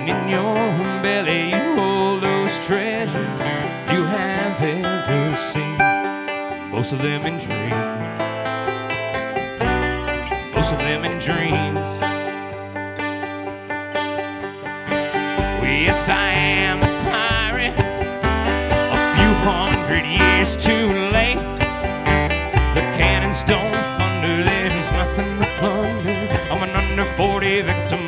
in your belly you hold those treasures you have ever seen. Most of them in dreams. Most of them in dreams. Yes, I am a pirate, a few hundred years too long.